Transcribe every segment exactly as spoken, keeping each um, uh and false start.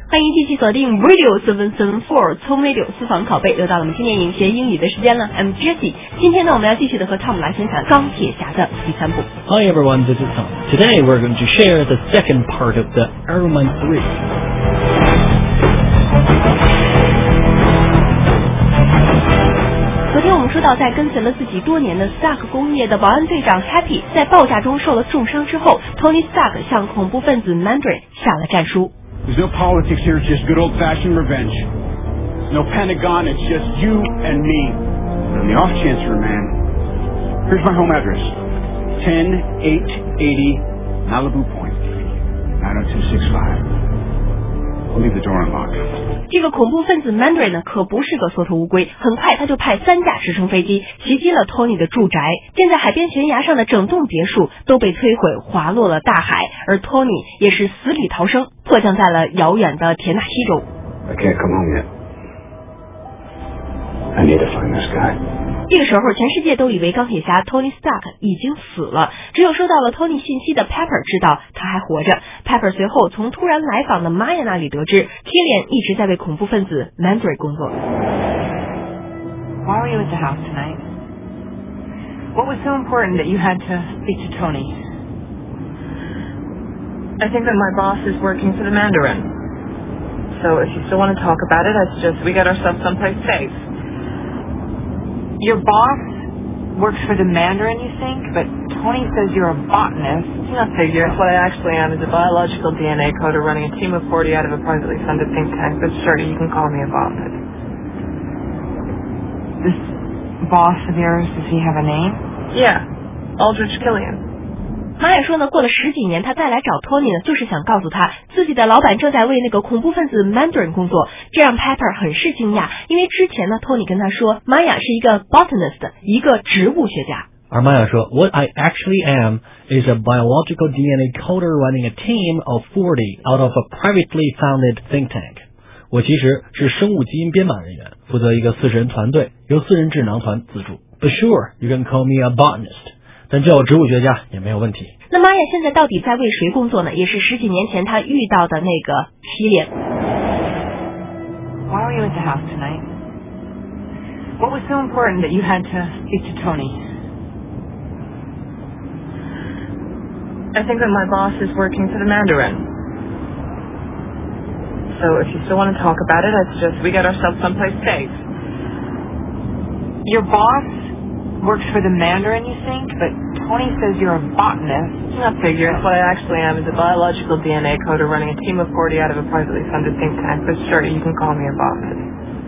欢迎继续锁定 Radio seven seven four 聪 Radio 私房拷贝，又到了我们今年影学英语的时间了。I'm Jessie， 今天呢，我们要继续的和 Tom 来分享钢铁侠的第三部。 Hi everyone, this is Tom. Today we're going to share the second part of the Iron Man three. 昨天我们说到，在跟随了自己多年的 Stark 工业的保安队长 Happy 在爆炸中受了重伤之后 ，Tony Stark 向恐怖分子 Mandarin 下了战书。 There's no politics here, it's just good old-fashioned revenge. No Pentagon, it's just you and me. On the off chance you're a man, here's my home address. ten eight eighty Malibu Point, nine oh two six five. I'll leave the door unlocked. 这个恐怖分子 Mandarin 呢，可不是个缩头乌龟，很快他就派三架直升飞机袭击了 Tony 的住宅，建在海边悬崖上的整栋别墅都被摧毁，滑落了大海，而 Tony 也是死里逃生，迫降在了遥远的田纳西州。 I can't come home yet. I need to find this guy. 这个时候，全世界都以为钢铁侠 Tony Stark 已经死了，只有收到了 Tony 信息的 Pepper 知道他还活着。Pepper 随后从突然来访的 Maya 那里得知 Killian 一直在为恐怖分子 Mandarin 工作。 Why were you at the house tonight? What was so important that you had to speak to Tony? I think that my boss is working for the Mandarin. So if you still want to talk about it, I suggest we get ourselves someplace safe. Your boss works for the Mandarin, you think? But Tony says you're a botanist. You're not figure. What I actually am is a biological D N A coder running a team of forty out of a privately funded think tank. But sure, you can call me a botanist. This boss of yours, does he have a name? Yeah, Aldrich Killian. 玛雅说呢，过了十几年，他再来找 Tony 呢，就是想告诉他自己的老板正在为那个恐怖分子 Mandarin 工作，这让 Pepper 很是惊讶，因为之前呢 Tony 跟他说玛雅是一个 botanist， 一个植物学家。 而玛雅说 What I actually am is a biological D N A coder running a team of forty out of a privately funded think tank. 我其实是生物基因编码人员，负责一个四十人团队，由私人智囊团资助。But sure, you can call me a botanist. 但叫我植物学家也没有问题。 那玛雅现在到底在为谁工作呢？也是十几年前他遇到的那个Killian。 Why were you at the house tonight? What was so important that you had to speak to Tony? I think that my boss is working for the Mandarin. So if you still want to talk about it, I suggest we get ourselves someplace safe. Your boss works for the Mandarin, you think? But Tony says you're a botanist. You're not figure. What I actually am is a biological D N A coder running a team of forty out of a privately funded think tank. But sure, you can call me a botanist.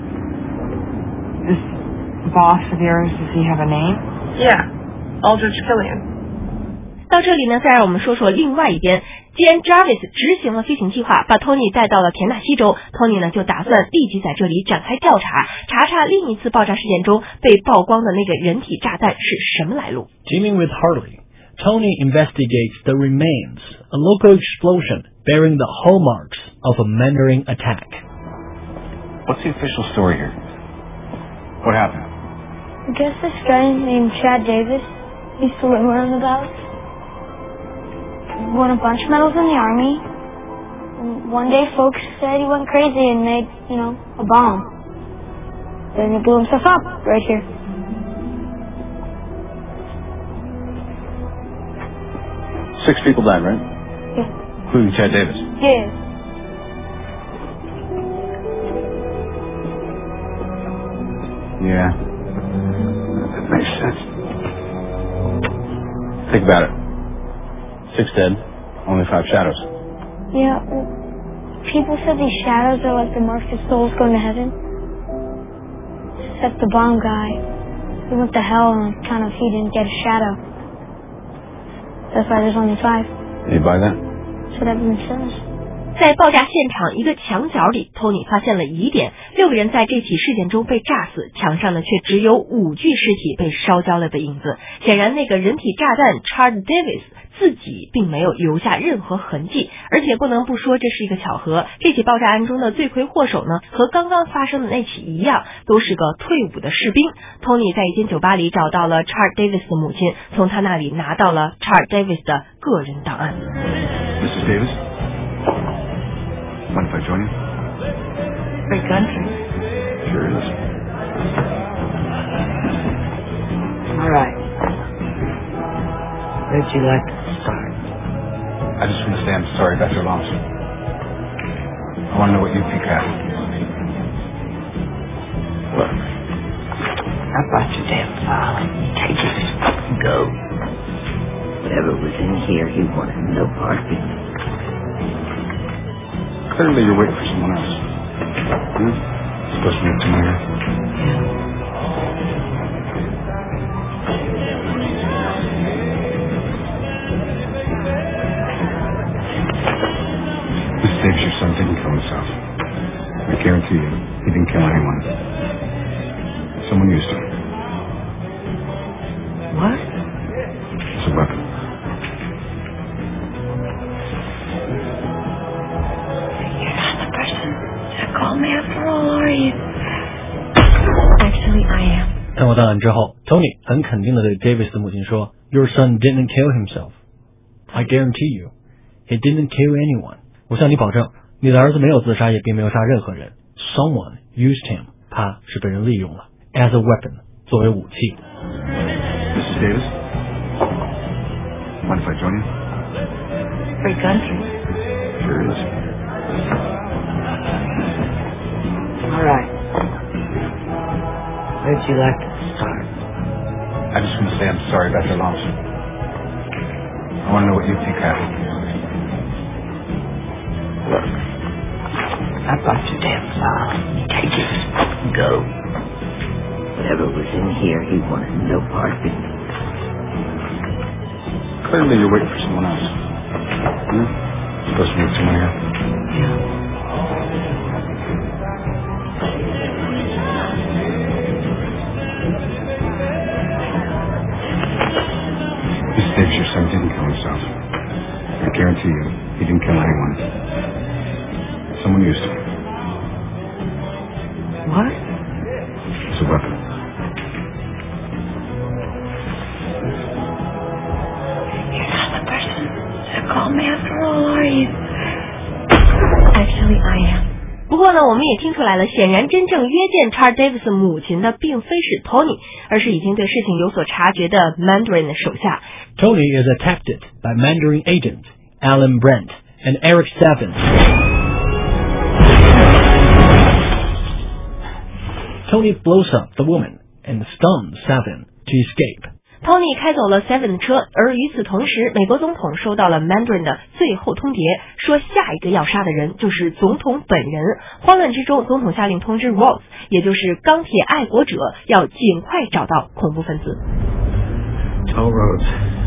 This boss of yours, does he have a name? Yeah, Aldrich Killian. 到这里呢，再让我们说说另外一边。既然 Jarvis 执行了飞行计划，把 Tony 带到了田纳西州 ，Tony 呢就打算立即在这里展开调查，查查另一次爆炸事件中被曝光的那个人体炸弹是什么来路。 Teaming with Harley, Tony investigates the remains, a local explosion bearing the hallmarks of a Mandarin attack. What's the official story here? What happened? I guess this guy named Chad Davis used to live around the house. Won a bunch of medals in the army. And one day folks said he went crazy and made, you know, a bomb. Then he blew himself up right here. Six people died, right? Yeah. Including Chad Davis. Yeah. Yeah. That makes sense. Think about it. Six dead, only five shadows. Yeah. Well, people said these shadows are like the marks of souls going to heaven. Except the bomb guy. He went to hell on account of he didn't get a shadow. That's why there's only five. You buy that? That's what everyone says. 在爆炸现场一个墙角里 ，Tony 发现了疑点，六个人在这起事件中被炸死，墙上呢却只有五具尸体被烧焦了的影子。显然，那个人体炸弹 Chad Davis 自己并没有留下任何痕迹，而且不能不说这是一个巧合。这起爆炸案中的罪魁祸首呢，和刚刚发生的那起一样，都是个退伍的士兵。Tony 在一间酒吧里找到了 Chad Davis 的母亲，从他那里拿到了 Chad Davis 的个人档案。 Missus Davis? Mind if I join you? Free country. Sure is. All right. Where'd you like to start? I just want to say I'm sorry about your loss. I want to know what you think happened. Look, I brought your damn file. Take it and go. Whatever was in here, he wanted no part of it. Clearly you're waiting for someone else. Hmm? Supposed to meet someone here. This saves your son didn't kill himself. I guarantee you, he didn't kill anyone. Someone used him. What? It's a weapon. You're not the person that called me after all, are you? Actually, I am. 探过档案之后 ，Tony 很肯定地对 Davis 的母亲说 ：“Your son didn't kill himself. I guarantee you, he didn't kill anyone. 我向你保证，你的儿子没有自杀，也并没有杀任何人。Someone used him. 他是被人利用了 as a weapon 作为武器。” Missus Davis? Mind if I join you? Free country. Sure is. All right. Where'd you like to start? I just want to say I'm sorry about your loss. I want to know what you think happened. Look, I brought your damn file. Take it and go. Whatever was in here, he wanted no part of it. Clearly you're waiting for someone else. Hmm? Supposed to meet someone here. Yeah. This saves your son didn't kill himself. I guarantee you, he didn't kill anyone. Someone used him. What? It's a weapon. You're not the person that called me after all, are you? Actually, I am. 不过呢，我们也听出来了，显然真正约见 Charles Davis 母亲的并非是 Tony， 而是已经对事情有所察觉的 Mandarin 的手下。 Tony is attacked by Mandarin agent Alan Brent and Eric Savin. Tony blows up the woman and stuns Savin to escape. Tony 开走了 Seven 的车，而与此同时，美国总统收到了 Mandarin 的最后通牒，说下一个要杀的人就是总统本人。慌乱之中，总统下令通知 Rose， 也就是钢铁爱国者，要尽快找到恐怖分子。 Tell Rhodes,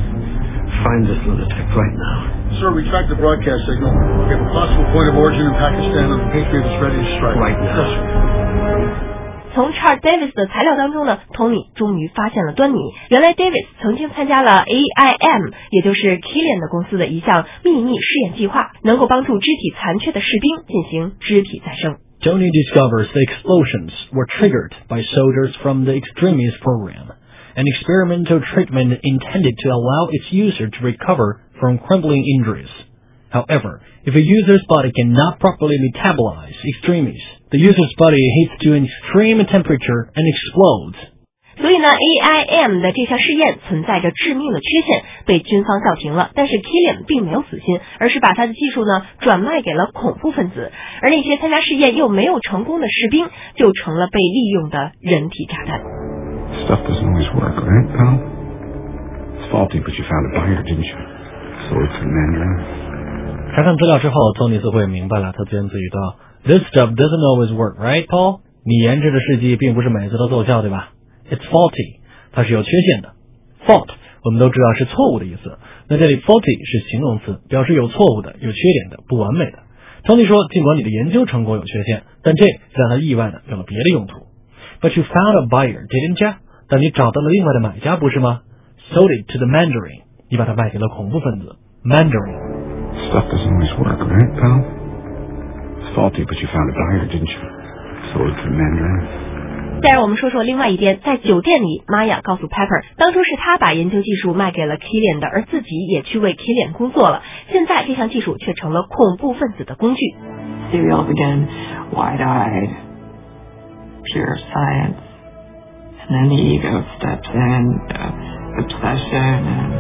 find this lunatic right now. Sir, we tracked the broadcast signal. We have a possible point of origin in Pakistan, and the Patriot is ready to strike. Right now. Yes, sir. 从 Charles Davis 的材料当中呢 ，Tony 终于发现了端倪。原来 Davis 曾经参加了 A I M， 也就是 Killian 的公司的一项秘密试验计划，能够帮助肢体残缺的士兵进行肢体再生。 Tony discovers the explosions were triggered by soldiers from the extremist program, an experimental treatment intended to allow its user to recover from crumbling injuries. However, if a user's body cannot properly metabolize extremis, the user's body heats to an extreme temperature and explodes. 所以呢 A I M 的这项试验存在着致命的缺陷，被军方叫停了。但是 Killian 并没有死心，而是把他的技术呢转卖给了恐怖分子，而那些参加试验又没有成功的士兵，就成了被利用的人体炸弹。 Stuff doesn't always work, right, pal? It's faulty, but you found a buyer, didn't you? So it's a Mandarin. 查看资料之后，托尼似乎也明白了，他自言自语道 ：“This stuff doesn't always work, right, Paul？ 你研制的试剂并不是每次都奏效，对吧 ？It's faulty， 它是有缺陷的。Fault 我们都知道是错误的意思，那这里 faulty 是形容词，表示有错误的、有缺点的、不完美的。Tony 说，尽管你的研究成果有缺陷，但这让他意外的有了别的用途。But you found a buyer, didn't you？ 但你找到了另外的买家，不是吗 ？Sold it to the Mandarin， 你把它卖给了恐怖分子 Mandarin。Stuff doesn't always work, right, pal? It's faulty, but you found a buyer, didn't you? Sold it to the Mandarin. 再让我们说说另外一边，在酒店里，玛雅告诉 Pepper， 当初是他把研究技术卖给了 Killian 的，而自己也去为 Killian 工作了。现在这项技术却成了恐怖分子的工具。 Theory all began wide-eyed, pure science. And then the ego steps in, uh, obsession, and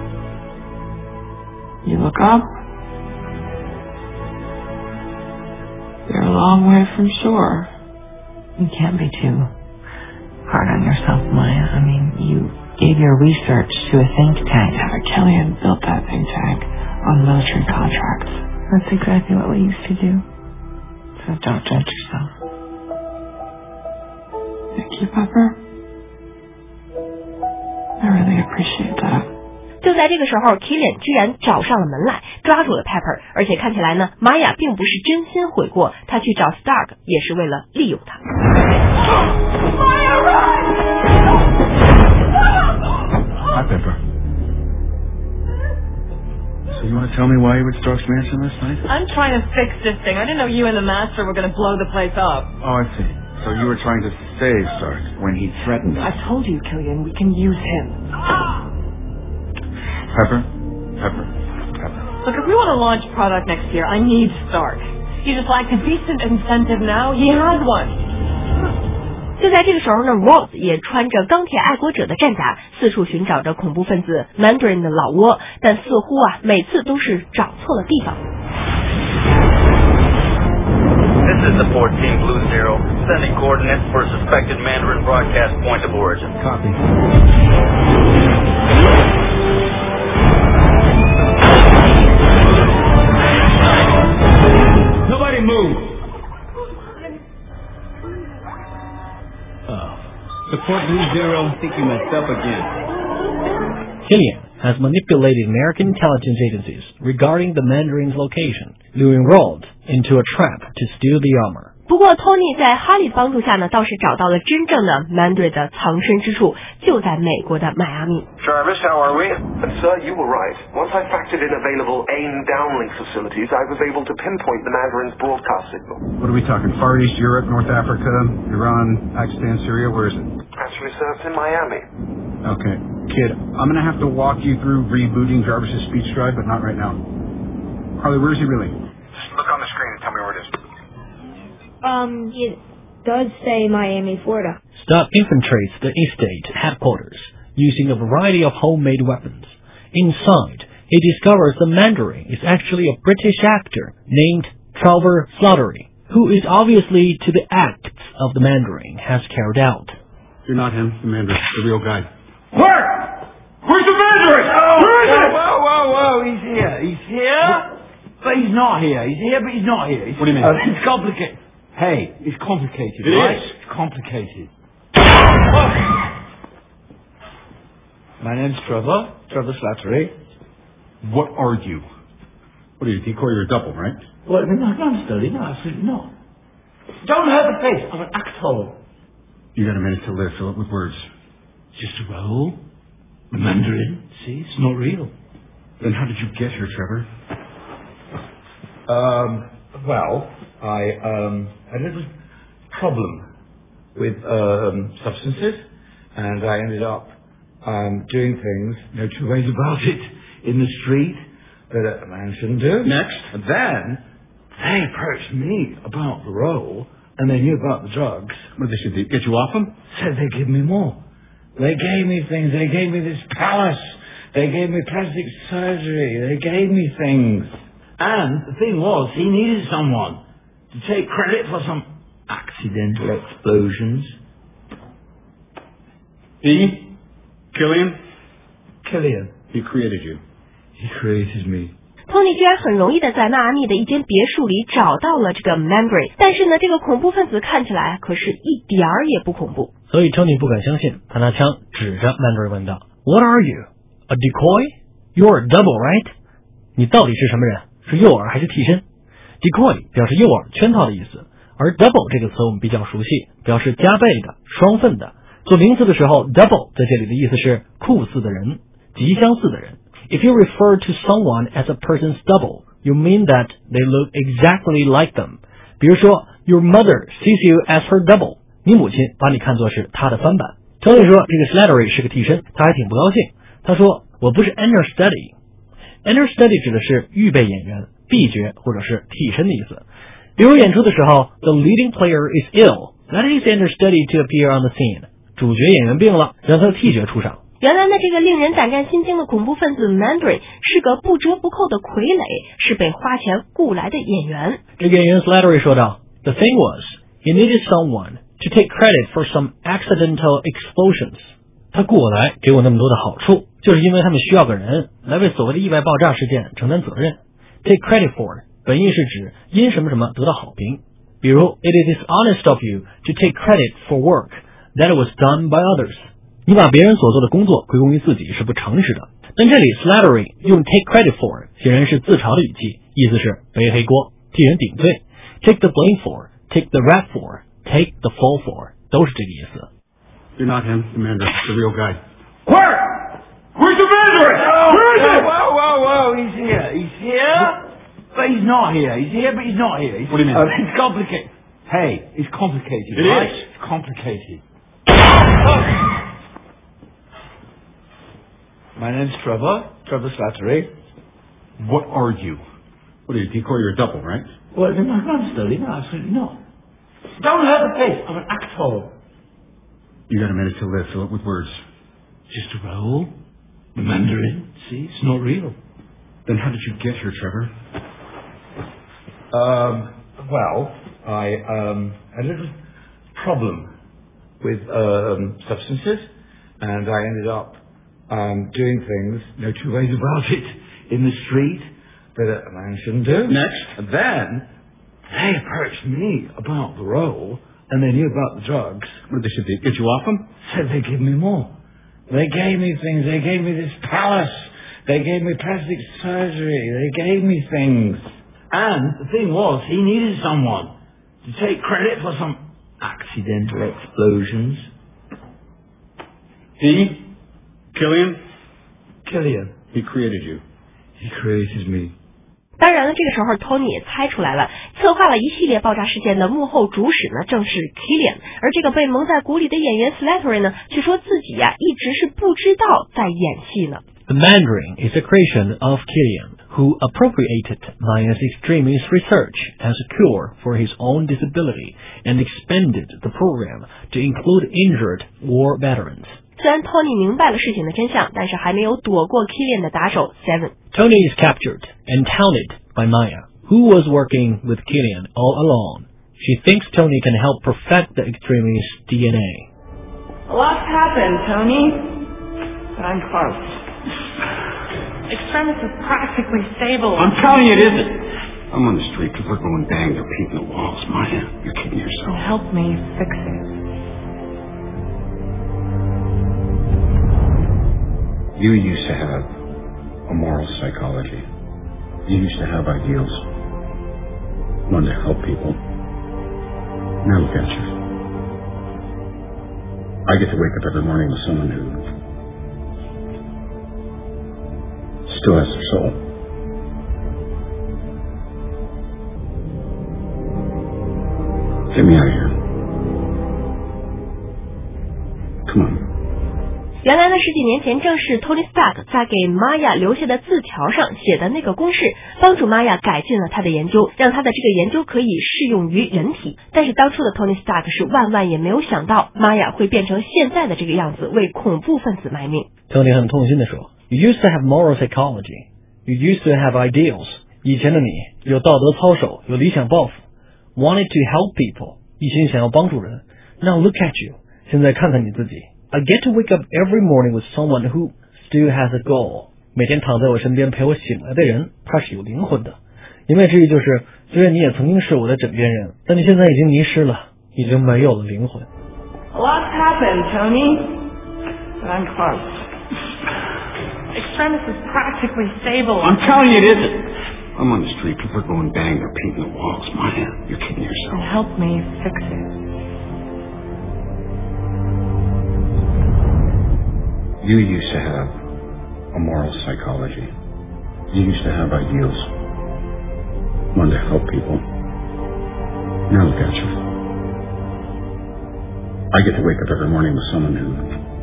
you look up, you're a long way from shore. You can't be too hard on yourself, Maya. I mean, you gave your research to a think tank. Killian built that think tank on military contracts. That's exactly what we used to do. So don't judge yourself. Thank you, Pepper. I really appreciate that. 就在这个时候 Killian 居然找上了门来，抓住了 Pepper， 而且看起来呢，玛雅并不是真心悔过，他去找 Stark 也是为了利用他。 Hi, Pepper. So you want to tell me why you were at Stark's mansion last night? I'm trying to fix this thing. I didn't know you and the Master were going to blow the place up. Oh, I see. So you were trying to save Stark when he threatened us. I told you, Killian, we can use him. Pepper? Pepper? Pepper. Look, if we want to launch product next year, I need Stark. He just lacked a decent incentive now. He had one. 就在这个时候呢 Rhodes 也穿着钢铁爱国者的战甲，四处寻找着恐怖分子 Mandarin 的老窝，但似乎啊每次都是找错了地方。 This is the fourteen Blue Zero, sending coordinates for a suspected Mandarin broadcast point of origin. Copy. Nobody move! Support Blue Zero, think you messed up again. Killian has manipulated American intelligence agencies regarding the Mandarin's location, luring Rhodes into a trap to steal the armor. 不过 Tony 在哈利的帮助下呢，倒是找到了真正的 Mandarin 的藏身之处，就在美国的迈阿密。 Jarvis, how are we? Sir, you were right. Once I factored in available AIM downlink facilities, I was able to pinpoint the Mandarin's broadcast signal. What are we talking? Far East Europe, North Africa, Iran, Pakistan, Syria? Where is it? Actually, sir, it's in Miami. Okay. Kid, I'm going to have to walk you through rebooting Jarvis's speech drive, but not right now. Harley, where is he really? Just look on the screen and tell me where it is. Um, it does say Miami, Florida. Stark infiltrates the estate headquarters using a variety of homemade weapons. Inside, he discovers the Mandarin is actually a British actor named Trevor Slattery, who is obviously to the acts of the Mandarin has carried out. You're not him, the Mandarin, the real guy. Where? Where's the Mandarin? Oh, Where is it? Whoa, whoa, whoa, he's here. He's here, but he's not here. He's here, but he's not here. It's, what do you mean? Uh, it's complicated. Hey, it's complicated, it right? Is. It's complicated. Oh. My name's Trevor, Trevor Slattery. What are you? What are you, decoy? You're a double, right? Well, no, no, I'm studying. No, absolutely not. Don't hurt the face. I'm an actor. You got a minute to live. Fill it with words. Just a role. The Mandarin. See, it's not real. Then how did you get here, Trevor? Um, well, I um, had a little problem with um, substances, and I ended up um, doing things, no two ways about it, in the street that a man shouldn't do. Next. And then they approached me about the role, and they knew about the drugs. What did they do? Get you off them? Said they'd give me more. They gave me things. They gave me this palace. They gave me plastic surgery. They gave me things. And the thing was, he needed someone to take credit for some accidental explosions. He? Killian? Killian. He created you. He created me. Tony 居然很容易的在迈阿密的一间别墅里找到了这个 Mandarin， 但是呢，这个恐怖分子看起来可是一点儿也不恐怖。 所以 Tony 不敢相信，他拿枪指着 Mandarin 问道 ：“What are you? A decoy? You're a double, right? 你到底是什么人？是诱饵还是替身 ？Decoy 表示诱饵、圈套的意思，而 double 这个词我们比较熟悉，表示加倍的、双份的。做名词的时候 ，double 在这里的意思是酷似的人、极相似的人。If you refer to someone as a person's double, you mean that they look exactly like them. 比如说 ，Your mother sees you as her double. 你母亲把你看作是她的翻版。Tony 说这个 Slattery 是个替身，他还挺不高兴。他说我不是 understudy。understudy 指的是预备演员、B 角或者是替身的意思。 比如演出的时候 ，the leading player is ill, that is understudy to appear on the scene. 主角演员病了，让他的替角出场。 原来呢，这个令人胆战心惊的恐怖分子 Mandarin 是个不折不扣的傀儡，是被花钱雇来的演员。 这个演员 Slattery 说道 ：“The thing was, he needed someone to take credit for some accidental explosions.” 他雇我来给我那么多的好处，就是因为他们需要个人来为所谓的意外爆炸事件承担责任。Take credit for 本意是指因什么什么得到好评，比如 It is dishonest of you to take credit for work that was done by others. 你把别人所做的工作归功于自己是不诚实的。但这里 Slattery 用 take credit for 显然是自嘲的语气，意思是背黑锅，替人顶罪。Take the blame for, take the rap for, take the fall for 都是这个意思。 You're not him, the Mandarin, the real guy. Where? Where's the Mandarin? Where is it? Whoa, whoa, whoa, he's here. He's here? But he's not here. He's here, but he's not here. He's, What do you mean? Uh, it's complicated. Hey, it's complicated, It right? is. It's complicated. My name's Trevor. Trevor Slattery. What are you? What are you, decoy? You're a double, right? Well, in my understudy? No, absolutely not. Don't hurt the face. I'm an actor. You got a minute to live. Fill it with words. Just a role. The Mandarin. See, it's not real. Then how did you get here, Trevor? Um, well, I um, had a little problem with um, substances, and I ended up um, doing things, no two ways about it, in the street that a man shouldn't do. Next. And then they approached me about the role, and they knew about the drugs. What did they say? Get you off them? Said they'd give me more. They gave me things. They gave me this palace. They gave me plastic surgery. They gave me things. And the thing was, he needed someone to take credit for some accidental explosions. He? Killian? Killian. He created you. He created me. 当然了，这个时候 Tony 也猜出来了，策划了一系列爆炸事件的幕后主使呢，正是 Killian。而这个被蒙在鼓里的演员 Slattery 呢，却说自己呀、啊、一直是不知道在演戏呢。 The Mandarin is a creation of Killian, who appropriated Maya's extremist research as a cure for his own disability and expanded the program to include injured war veterans. 虽然 Tony 明白了事情的真相，但是还没有躲过 Killian 的打手 Seven。 Tony is captured and taunted by Maya, who was working with Killian all along. She thinks Tony can help perfect the extremist D N A. A lot's happened, Tony. But I'm close. Extremis is practically stable. I'm telling you it isn't. I'm on the street because we're going bang. They're painting the walls. Maya, you're kidding yourself. Help me fix it. You used to have a moral psychology. You used to have ideals. Wanted to help people. Now look at you. I get to wake up every morning with someone who still has their soul. Get me out of here. Come on. 原来呢，十几年前正是 Tony Stark 在给 Maya 留下的字条上写的那个公式，帮助 Maya 改进了他的研究，让他的这个研究可以适用于人体。但是当初的 Tony Stark 是万万也没有想到 Maya 会变成现在的这个样子，为恐怖分子卖命。 Tony 很痛心地说 You used to have moral psychology. You used to have ideals. 以前的你有道德操守，有理想抱负 Wanted to help people. 一心想要帮助人 Now look at you. 现在看看你自己I get to wake up every morning with someone who still has a goal. 每天躺在我身边陪我醒来的人，他是有灵魂的。言外之意就是，虽然你也曾经是我的枕边人，但你现在已经迷失了，已经没有了灵魂。 A lot's happened, Tony. But I'm close. Extremis is practically stable. I'm telling you it isn't. I'm on the street. People are going bang. They're painting the walls. Maya, you're kidding yourself. Help me fix it. You used to have a moral psychology. You used to have ideals. Wanted to help people. Now look at you. I get to wake up every morning with someone who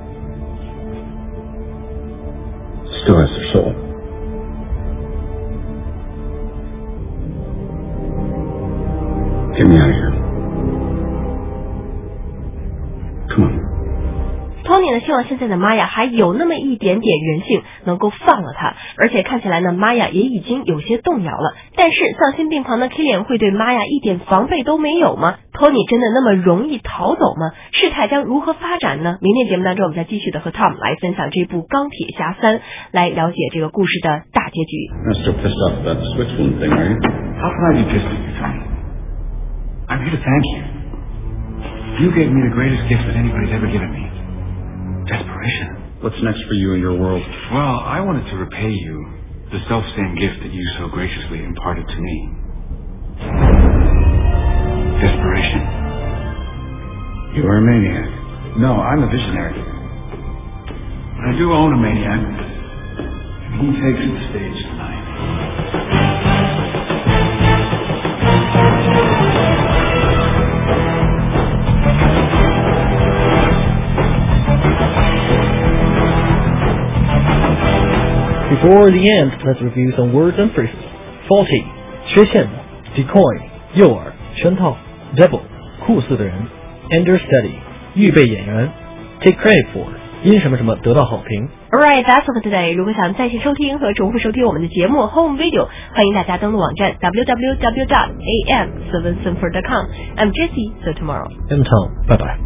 still has their soul. Get me out of here. Come on. Tony 呢，希望现在的玛雅还有那么一点点人性，能够放了他。而且看起来呢，玛雅也已经有些动摇了。但是丧心病狂的 Killian 会对玛雅一点防备都没有吗？ Tony 真的那么容易逃走吗？事态将如何发展呢？明天节目当中，我们再继续的和 Tom 来分享这部《钢铁侠三》，来了解这个故事的大结局。 You're still pissed off about the Switzerland thing, are you? How can I be pissed at you, Tony? I'm here to thank you. You gave me the greatest gift that anybody's ever given me. Desperation. What's next for you in your world? Well, I wanted to repay you the self-same gift that you so graciously imparted to me. Desperation. You are a maniac. No, I'm a visionary. But I do own a maniac. And he takes the stage tonight. Before the end, let's review some words and phrases. Faulty, 缺陷的 decoy, 诱饵圈套 devil, 酷似的人 understudy, 预备演员 take credit for, 因什么什么得到好评。 Alright, that's all for today. 如果想再次收听和重复收听我们的节目 Home Video， 欢迎大家登录网站 double-u double-u double-u dot a m seven seven four dot com. I'm Jessie, so tomorrow. I'm Tom, bye bye.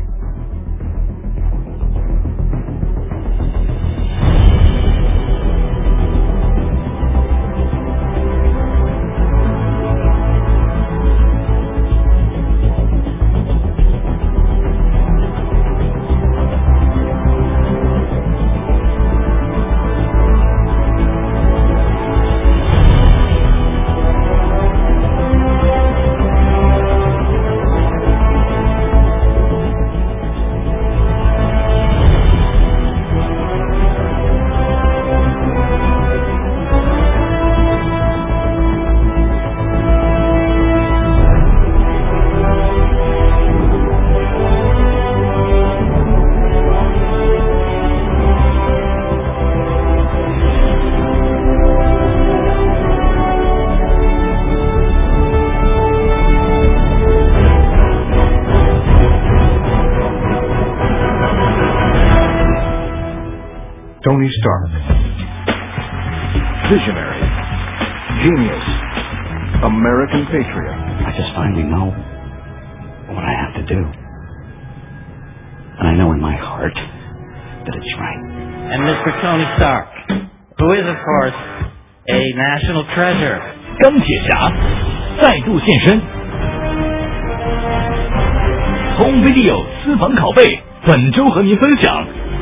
Tony Stark. Visionary. Genius. American patriot. I just finally know what I have to do. And I know in my heart that it's right. And Mister Tony Stark, who is, of course, a national treasure. 钢铁侠再度现身。Home Video 私房拷贝，本周和您分享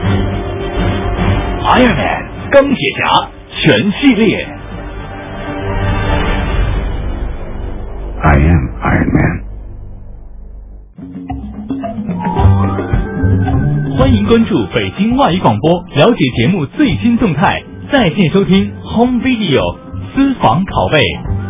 Iron Man 钢铁侠全系列。 I am Iron Man. 欢迎关注北京外语广播，了解节目最新动态，在线收听 Home Video 私房拷贝。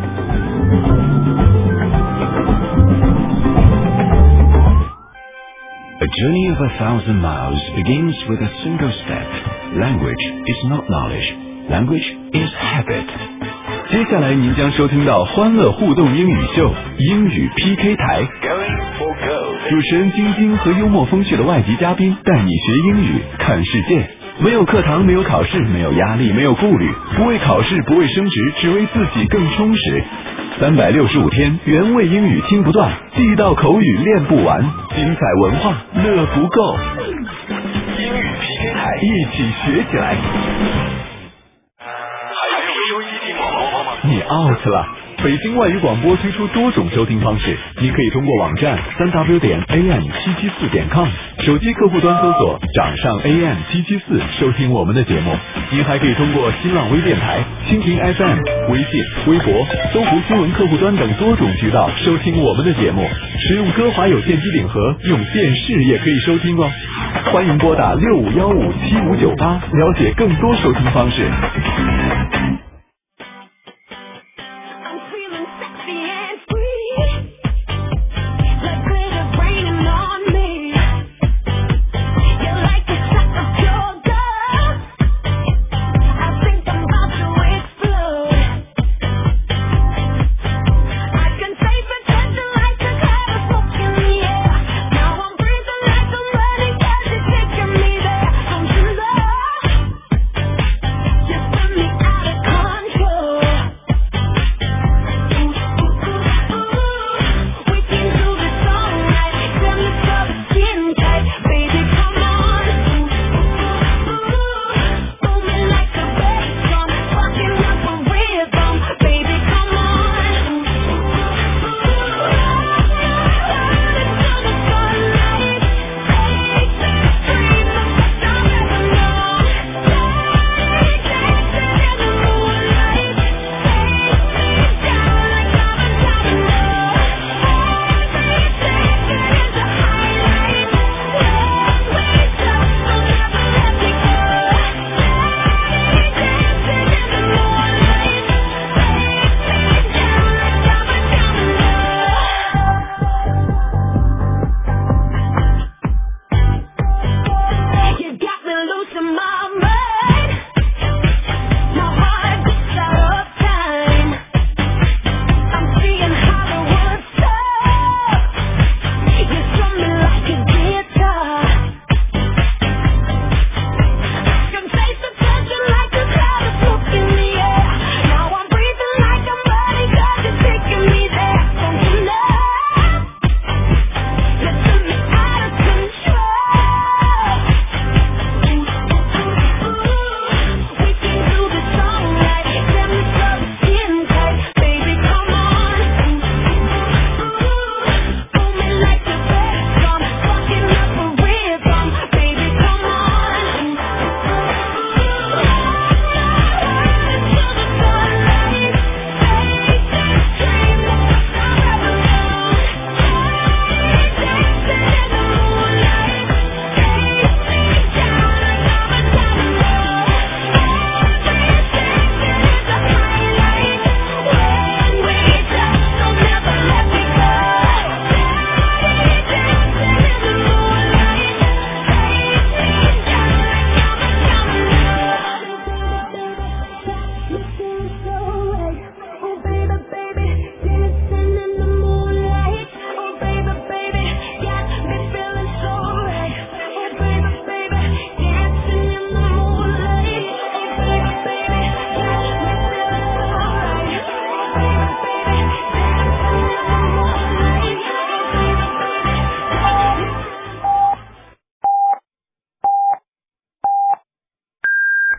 A journey of a thousand miles begins with a single step. Language is not knowledge. Language is habit. 接下来您将收听到欢乐互动英语秀英语 P K 台， Going for gold. 主持人晶晶和幽默风趣的外籍嘉宾带你学英语看世界。没有课堂，没有考试，没有压力，没有顾虑，不为考试，不为升职，只为自己更充实。三百六十五天，原味英语听不断，地道口语练不完，精彩文化乐不够。英语 P K 台，一起学起来。 还有优一听广播吗？ 你 out 了！北京外语广播推出多种收听方式，您可以通过网站三 w 点 a m 七七四点 com， 手机客户端搜索掌上 A M 七七四收听我们的节目。您还可以通过新浪微电台、蜻蜓 F M、微信、微博、搜狐新闻客户端等多种渠道收听我们的节目。使用歌华有线机顶盒，用电视也可以收听哦。欢迎拨打六五幺五七五九八，了解更多收听方式。 I can say potential like a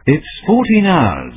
It's fourteen hours.